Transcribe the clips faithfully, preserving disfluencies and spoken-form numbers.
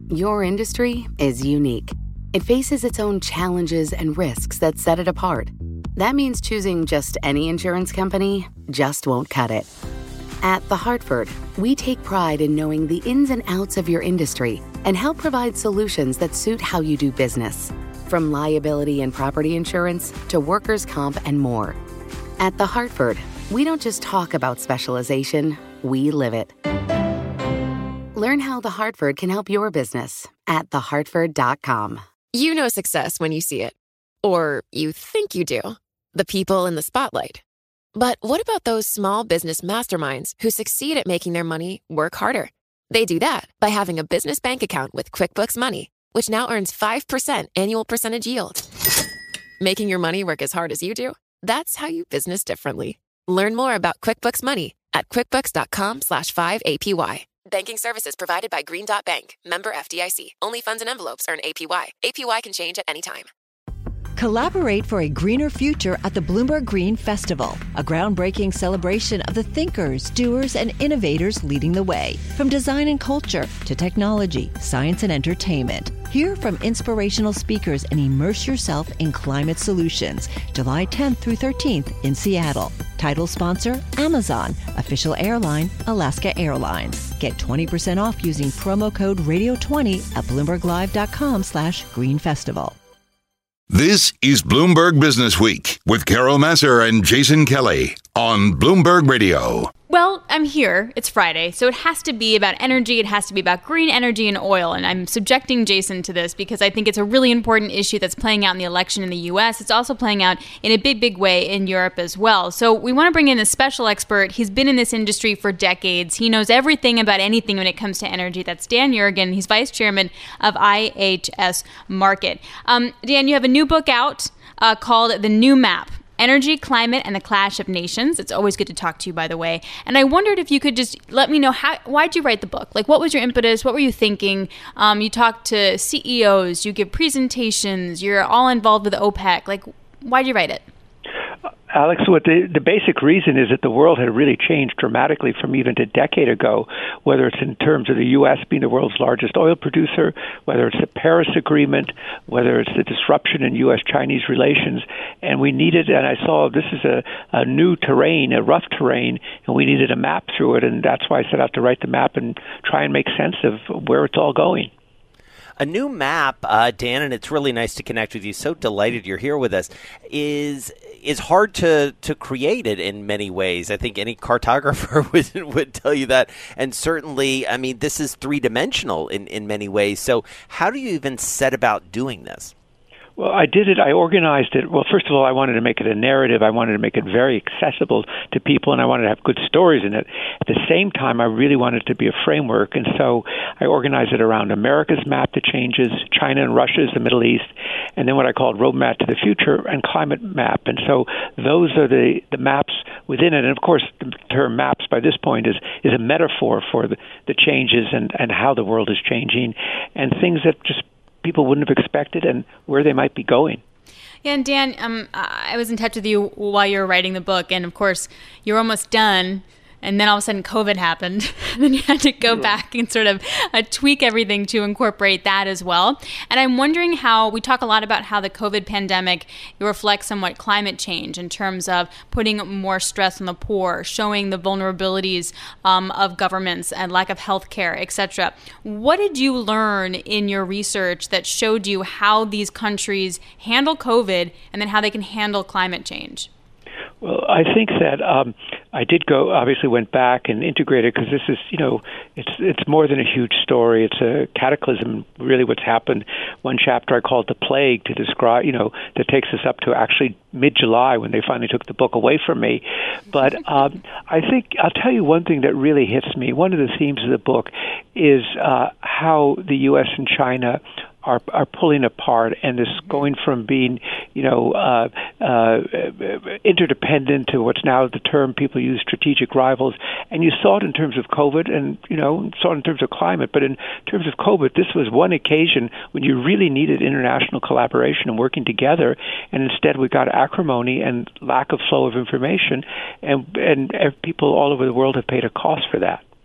Your industry is unique. It faces its own challenges and risks that set it apart. That means choosing just any insurance company just won't cut it. At The Hartford, we take pride in knowing the ins and outs of your industry and help provide solutions that suit how you do business. From liability and property insurance to workers' comp and more. At The Hartford, we don't just talk about specialization, we live it. Learn how The Hartford can help your business at the hartford dot com. You know success when you see it. Or you think you do. The people in the spotlight. But what about those small business masterminds who succeed at making their money work harder? They do that by having a business bank account with QuickBooks Money, which now earns five percent annual percentage yield. Making your money work as hard as you do? That's how you business differently. Learn more about QuickBooks Money at quickbooks.com slash 5APY. Banking services provided by Green Dot Bank. Member F D I C. Only funds and envelopes earn A P Y. A P Y can change at any time. Collaborate for a greener future at the Bloomberg Green Festival, a groundbreaking celebration of the thinkers, doers, and innovators leading the way. From design and culture to technology, science, and entertainment. Hear from inspirational speakers and immerse yourself in climate solutions. July tenth through thirteenth in Seattle. Title sponsor, Amazon. Official airline, Alaska Airlines. Get twenty percent off using promo code radio twenty at bloomberglive.com slash green festival. This is Bloomberg Business Week with Carol Massar and Jason Kelly on Bloomberg Radio. Well, I'm here. It's Friday, so it has to be about energy. It has to be about green energy and oil. And I'm subjecting Jason to this because I think it's a really important issue that's playing out in the election in the U S. It's also playing out in a big, big way in Europe as well. So we want to bring in a special expert. He's been in this industry for decades. He knows everything about anything when it comes to energy. That's Dan Yergin. He's vice chairman of I H S Markit. Um, Dan, you have a new book out uh, called The New Map. Energy, Climate, and the Clash of Nations. It's always good to talk to you, by the way. And I wondered if you could just let me know, how, why'd you write the book? Like, what was your impetus? What were you thinking? Um, you talk to C E Os, you give presentations, you're all involved with OPEC. Like, why'd you write it? Alex, what the, the basic reason is that the world had really changed dramatically from even a decade ago, whether it's in terms of the U S being the world's largest oil producer, whether it's the Paris Agreement, whether it's the disruption in U S Chinese relations. And we needed, and I saw this is a, a new terrain, a rough terrain, and we needed a map through it. And that's why I set out to write the map and try and make sense of where it's all going. A new map, uh, Dan, and it's really nice to connect with you. So delighted you're here with us. Is is hard to, to create it in many ways. I think any cartographer would would tell you that. And certainly, I mean, this is three-dimensional in, in many ways. So how do you even set about doing this? Well, I did it. I organized it. Well, first of all, I wanted to make it a narrative. I wanted to make it very accessible to people, and I wanted to have good stories in it. At the same time, I really wanted it to be a framework, and so I organized it around America's map that changes, China and Russia's, the Middle East, and then what I called Roadmap to the Future and Climate Map. And so those are the, the maps within it. And, of course, the term maps by this point is, is a metaphor for the, the changes and, and how the world is changing and things that just people wouldn't have expected and where they might be going. Yeah, and Dan, um, I was in touch with you while you were writing the book, and of course, you're almost done. And then all of a sudden COVID happened. And then you had to go back and sort of uh, tweak everything to incorporate that as well. And I'm wondering how, we talk a lot about how the COVID pandemic reflects somewhat climate change in terms of putting more stress on the poor, showing the vulnerabilities um, of governments and lack of health care, et cetera. What did you learn in your research that showed you how these countries handle COVID and then how they can handle climate change? Well, I think that um, I did go, obviously went back and integrated because this is, you know, it's it's more than a huge story. It's a cataclysm, really what's happened. One chapter I called The Plague to describe, you know, that takes us up to actually mid-July when they finally took the book away from me. But um, I think, I'll tell you one thing that really hits me. One of the themes of the book is uh, how the U S and China are are pulling apart, and this going from being, you know, uh, uh, interdependent to what's now the term people use, strategic rivals. And you saw it in terms of COVID, and you know, saw it in terms of climate. But in terms of COVID, this was one occasion when you really needed international collaboration and working together, and instead we got acrimony and lack of flow of information, and and people all over the world have paid a cost for that.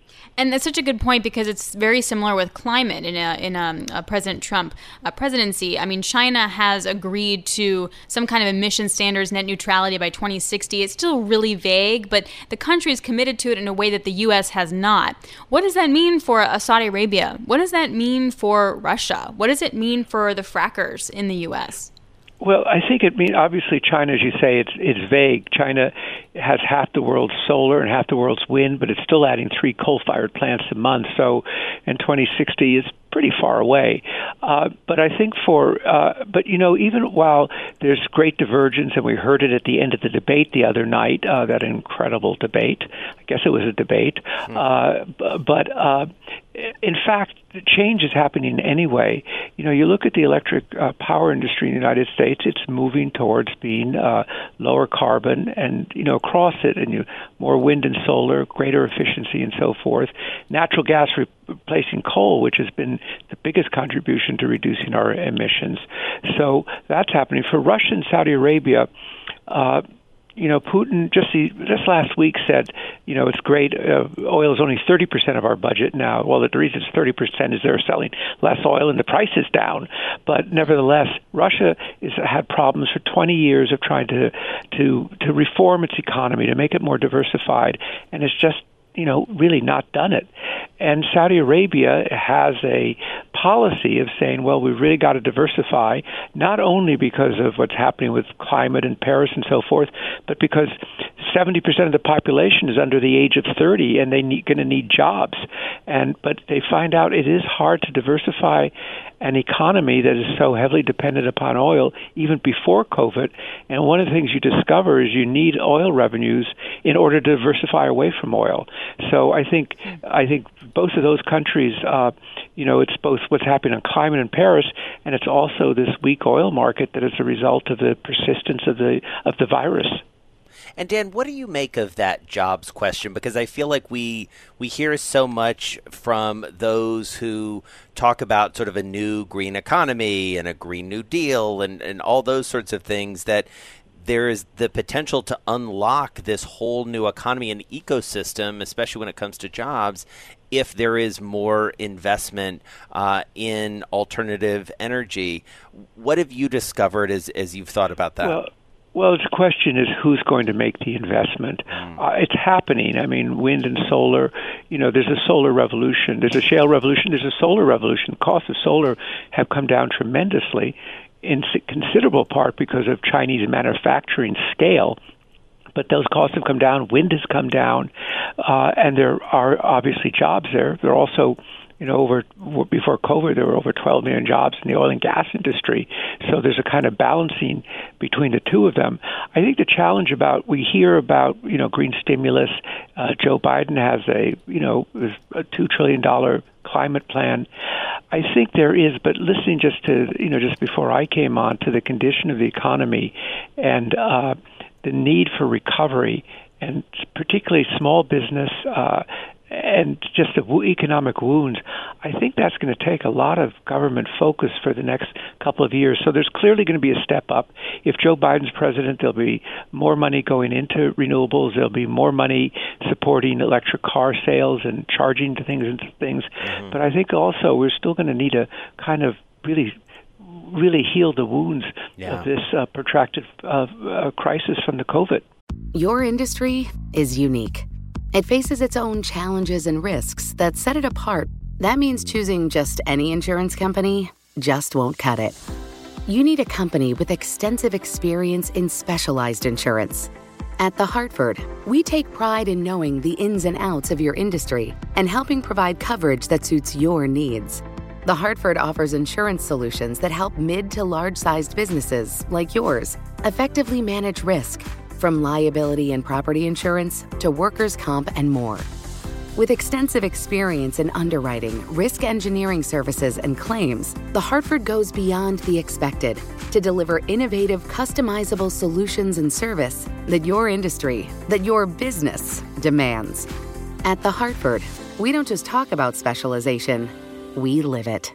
And that's such a good point because it's very similar with climate in a, in a, a President Trump uh, presidency. I mean, China has agreed to some kind of emission standards, net neutrality by twenty sixty. It's still really vague, but the country is committed to it in a way that the U S has not. What does that mean for uh, Saudi Arabia? What does that mean for Russia? What does it mean for the frackers in the U S? Well, I think it means, obviously, China, as you say, it's it's vague. China has half the world's solar and half the world's wind, but it's still adding three coal-fired plants a month. So in twenty sixty is pretty far away. Uh, but I think for, uh, but, you know, even while there's great divergence, and we heard it at the end of the debate the other night, uh, that incredible debate, I guess it was a debate, hmm. uh, but uh, in fact, the change is happening anyway. You know, you look at the electric uh, power industry in the United States, it's moving towards being uh, lower carbon and, you know, across it, and you more wind and solar, greater efficiency and so forth. Natural gas re- replacing coal, which has been the biggest contribution to reducing our emissions. So that's happening. For Russia and Saudi Arabia, uh, you know, Putin just the, just last week said, you know, it's great. Uh, oil is only thirty percent of our budget now. Well, the reason it's thirty percent is they're selling less oil and the price is down. But nevertheless, Russia has had problems for twenty years of trying to to to reform its economy, to make it more diversified, and it's just, you know, really not done it. And Saudi Arabia has a policy of saying, well, we've really got to diversify, not only because of what's happening with climate in Paris and so forth, but because seventy percent of the population is under the age of thirty, and they're going to need jobs. And but they find out it is hard to diversify an economy that is so heavily dependent upon oil, even before COVID. And one of the things you discover is you need oil revenues in order to diversify away from oil. So I think I think both of those countries, uh, you know, it's both what's happening on climate in Paris, and it's also this weak oil market that is a result of the persistence of the of the virus. And Dan, what do you make of that jobs question? Because I feel like we we hear so much from those who talk about sort of a new green economy and a Green New Deal and, and all those sorts of things, that there is the potential to unlock this whole new economy and ecosystem, especially when it comes to jobs, if there is more investment uh, in alternative energy. What have you discovered as, as you've thought about that? Well, Well, the question is who's going to make the investment. Mm. Uh, it's happening. I mean, wind and solar, you know, there's a solar revolution. There's a shale revolution. There's a solar revolution. Costs of solar have come down tremendously, in considerable part because of Chinese manufacturing scale. But those costs have come down. Wind has come down. Uh, and there are obviously jobs there. There are also, you know, over before COVID, there were over twelve million jobs in the oil and gas industry. So there's a kind of balancing between the two of them. I think the challenge about, we hear about, you know, green stimulus. Uh, Joe Biden has a, you know, a two trillion dollars climate plan. I think there is, but listening just to, you know, just before I came on, to the condition of the economy and uh, the need for recovery, and particularly small business, uh, and just the economic wounds, I think that's going to take a lot of government focus for the next couple of years. So there's clearly going to be a step up. If Joe Biden's president, there'll be more money going into renewables. There'll be more money supporting electric car sales and charging to things and things. Mm-hmm. But I think also we're still going to need to kind of really really heal the wounds yeah. of this uh, protracted uh, uh, crisis from the COVID. Your industry is unique. It faces its own challenges and risks that set it apart. That means choosing just any insurance company just won't cut it. You need a company with extensive experience in specialized insurance. At The Hartford, we take pride in knowing the ins and outs of your industry and helping provide coverage that suits your needs. The Hartford offers insurance solutions that help mid to large-sized businesses like yours effectively manage risk, from liability and property insurance to workers' comp and more. With extensive experience in underwriting, risk engineering services, and claims, The Hartford goes beyond the expected to deliver innovative, customizable solutions and service that your industry, that your business demands. At The Hartford, we don't just talk about specialization, we live it.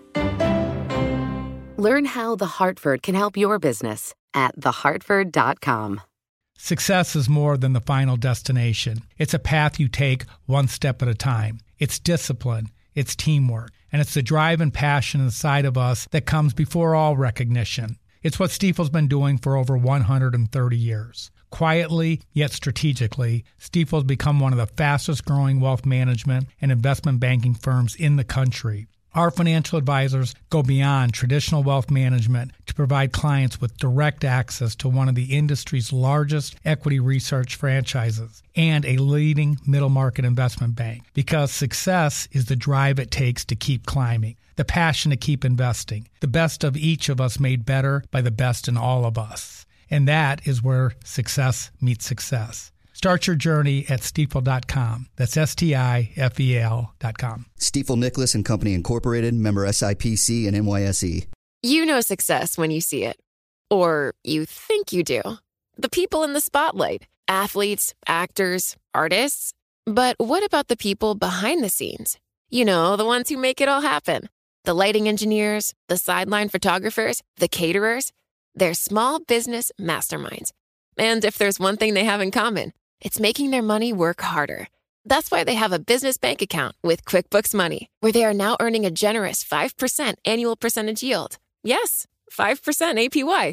Learn how The Hartford can help your business at the hartford dot com. Success is more than the final destination. It's a path you take one step at a time. It's discipline, it's teamwork, and it's the drive and passion inside of us that comes before all recognition. It's what Stifel's been doing for over one hundred thirty years. Quietly, yet strategically, Stifel's become one of the fastest growing wealth management and investment banking firms in the country. Our financial advisors go beyond traditional wealth management to provide clients with direct access to one of the industry's largest equity research franchises and a leading middle market investment bank, because success is the drive it takes to keep climbing, the passion to keep investing, the best of each of us made better by the best in all of us. And that is where success meets success. Start your journey at stifel dot com. That's S T I F E L dot com. Stifel Nicholas and Company Incorporated, member S I P C and N Y S E. You know success when you see it. Or you think you do. The people in the spotlight. Athletes, actors, artists. But what about the people behind the scenes? You know, the ones who make it all happen. The lighting engineers, the sideline photographers, the caterers. They're small business masterminds. And if there's one thing they have in common, it's making their money work harder. That's why they have a business bank account with QuickBooks Money, where they are now earning a generous five percent annual percentage yield. Yes, five percent A P Y.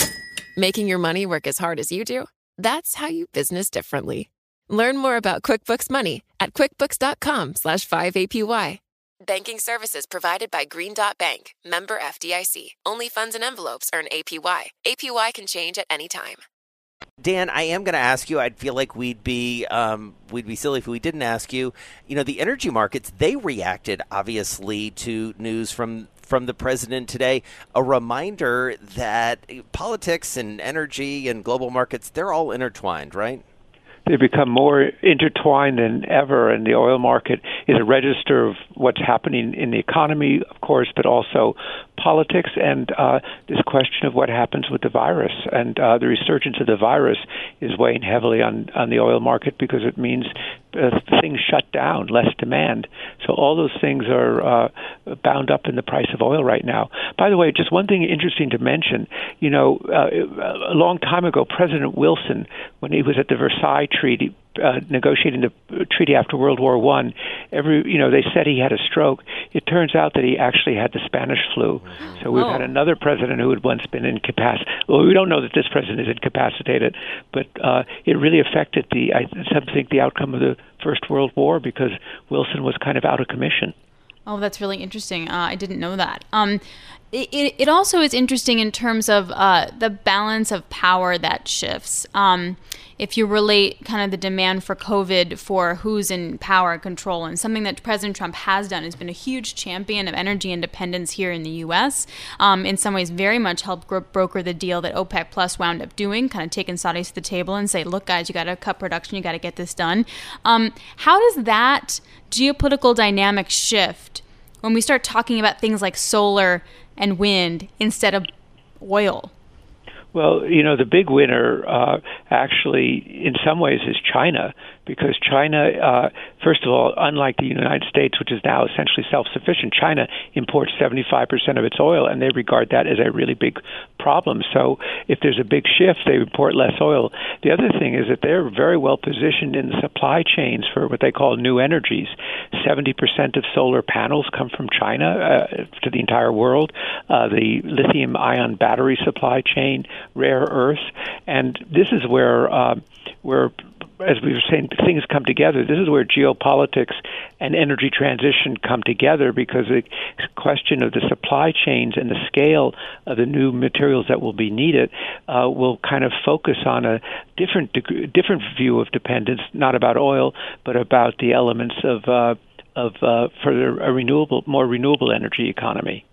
Making your money work as hard as you do? That's how you business differently. Learn more about QuickBooks Money at quickbooks.com slash 5APY. Banking services provided by Green Dot Bank, member F D I C. Only funds and envelopes earn A P Y. A P Y can change at any time. Dan, I am going to ask you. I'd feel like we'd be um, we'd be silly if we didn't ask you. You know, the energy markets, they reacted obviously to news from from the president today. A reminder that politics and energy and global markets, they're all intertwined, right? They've become more intertwined than ever, and the oil market is a register of what's happening in the economy, of course, but also politics and uh, this question of what happens with the virus. And uh, the resurgence of the virus is weighing heavily on, on the oil market because it means uh, things shut down, less demand. So all those things are uh, bound up in the price of oil right now. By the way, just one thing interesting to mention, you know, uh, a long time ago, President Wilson, when he was at the Versailles Treaty, uh, negotiating the treaty after World War One, every you know they said he had a stroke. It turns out that he actually had the Spanish flu. So we've oh. had another president who had once been incapacitated. Well, we don't know that this president is incapacitated, but uh, it really affected the I think the outcome of the First World War because Wilson was kind of out of commission. Oh, that's really interesting. Uh, I didn't know that. Um, it, it, it also is interesting in terms of uh, the balance of power that shifts. Um, if you relate kind of the demand for COVID for who's in power and control, and something that President Trump has done has been a huge champion of energy independence here in the U S. Um, in some ways, very much helped gro- broker the deal that OPEC Plus wound up doing, kind of taking Saudis to the table and say, look, guys, you got to cut production, you got to get this done. Um, how does that geopolitical dynamic shift when we start talking about things like solar and wind instead of oil? Well, you know, the big winner uh, actually, in some ways, is China, because China, uh, first of all, unlike the United States, which is now essentially self-sufficient, China imports seventy-five percent of its oil, and they regard that as a really big problem. So if there's a big shift, they import less oil. The other thing is that they're very well positioned in the supply chains for what they call new energies. seventy percent of solar panels come from China uh, to the entire world. Uh, the lithium-ion battery supply chain, rare earths, and this is where uh, where as we were saying, things come together. This is where geopolitics and energy transition come together, because the question of the supply chains and the scale of the new materials that will be needed uh, will kind of focus on a different deg- different view of dependence, not about oil, but about the elements of uh, of uh, for a renewable, more renewable energy economy.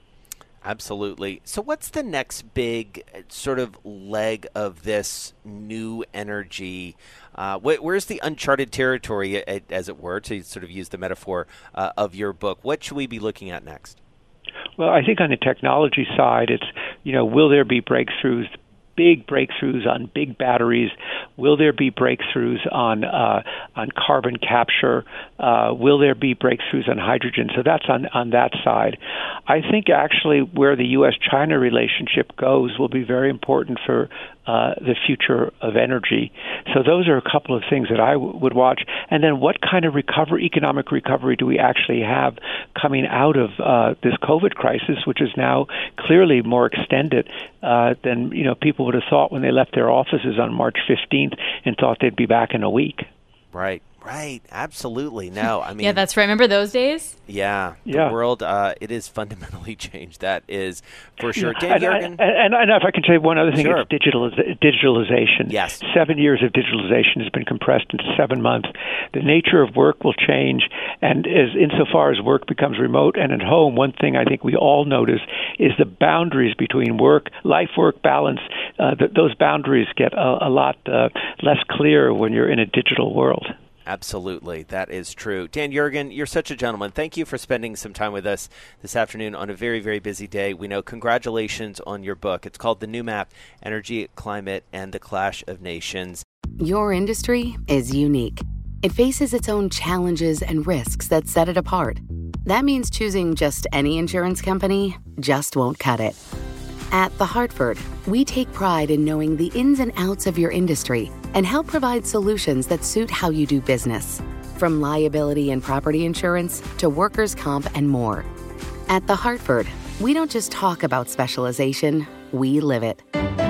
Absolutely. So what's the next big sort of leg of this new energy? Uh, wh- where's the uncharted territory, as it were, to sort of use the metaphor uh, of your book? What should we be looking at next? Well, I think on the technology side, it's, you know, will there be breakthroughs big breakthroughs on big batteries? Will there be breakthroughs on uh, on carbon capture? Uh, will there be breakthroughs on hydrogen? So that's on, on that side. I think actually where the U S China relationship goes will be very important for uh, the future of energy. So those are a couple of things that I w- would watch. And then what kind of recovery, economic recovery, do we actually have coming out of uh, this COVID crisis, which is now clearly more extended uh, than you know people would have thought when they left their offices on March fifteenth and thought they'd be back in a week. Right. Right, absolutely. No, I mean, yeah, that's right. Remember those days? Yeah, the yeah. world, uh, it is fundamentally changed. That is for sure. Yeah. Dan and, and, and, and if I can say one other thing, sure. it's digital, digitalization. Yes. Seven years of digitalization has been compressed into seven months. The nature of work will change, and as insofar as work becomes remote and at home, one thing I think we all notice is the boundaries between work, life-work balance. Uh, th- those boundaries get a, a lot uh, less clear when you're in a digital world. Absolutely. That is true. Dan Yergin, you're such a gentleman. Thank you for spending some time with us this afternoon on a very, very busy day. We know congratulations on your book. It's called The New Map, Energy, Climate, and the Clash of Nations. Your industry is unique. It faces its own challenges and risks that set it apart. That means choosing just any insurance company just won't cut it. At The Hartford, we take pride in knowing the ins and outs of your industry and help provide solutions that suit how you do business, from liability and property insurance to workers' comp and more. At The Hartford, we don't just talk about specialization, we live it.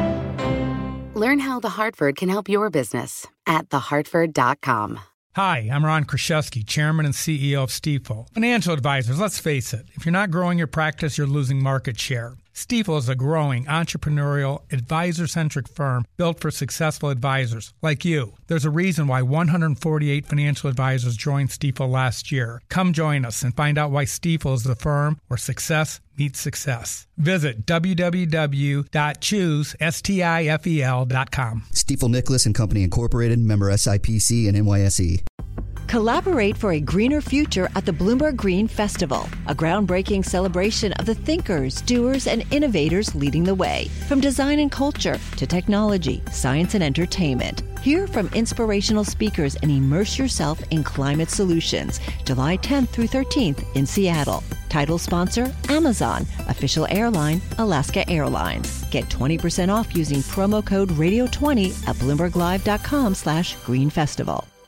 Learn how The Hartford can help your business at the hartford dot com. Hi, I'm Ron Kraszewski, Chairman and C E O of Stifel. Financial advisors, let's face it, if you're not growing your practice, you're losing market share. Stifel is a growing, entrepreneurial, advisor-centric firm built for successful advisors like you. There's a reason why one hundred forty-eight financial advisors joined Stifel last year. Come join us and find out why Stifel is the firm where success meets success. Visit w w w dot choose stifel dot com. Stifel Nicholas and Company Incorporated, member S I P C and N Y S E. Collaborate for a greener future at the Bloomberg Green Festival, a groundbreaking celebration of the thinkers, doers, and innovators leading the way. From design and culture to technology, science, and entertainment. Hear from inspirational speakers and immerse yourself in climate solutions. July tenth through thirteenth in Seattle. Title sponsor, Amazon. Official airline, Alaska Airlines. Get twenty percent off using promo code radio twenty at bloomberg live dot com slash green festival.